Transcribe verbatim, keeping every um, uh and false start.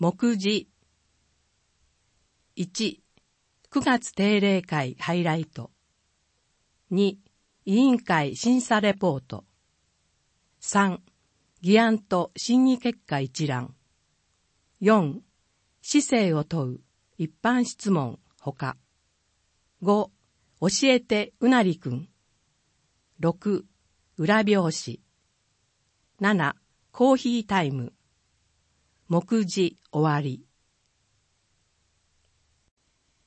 目次。いち、くがつ定例会ハイライト。に、委員会審査レポート。さん、議案と審議結果一覧。よん、市政を問う一般質問ほか。ご、教えてうなりくん。ろく、裏表紙。なな、コーヒータイム。目次終わり。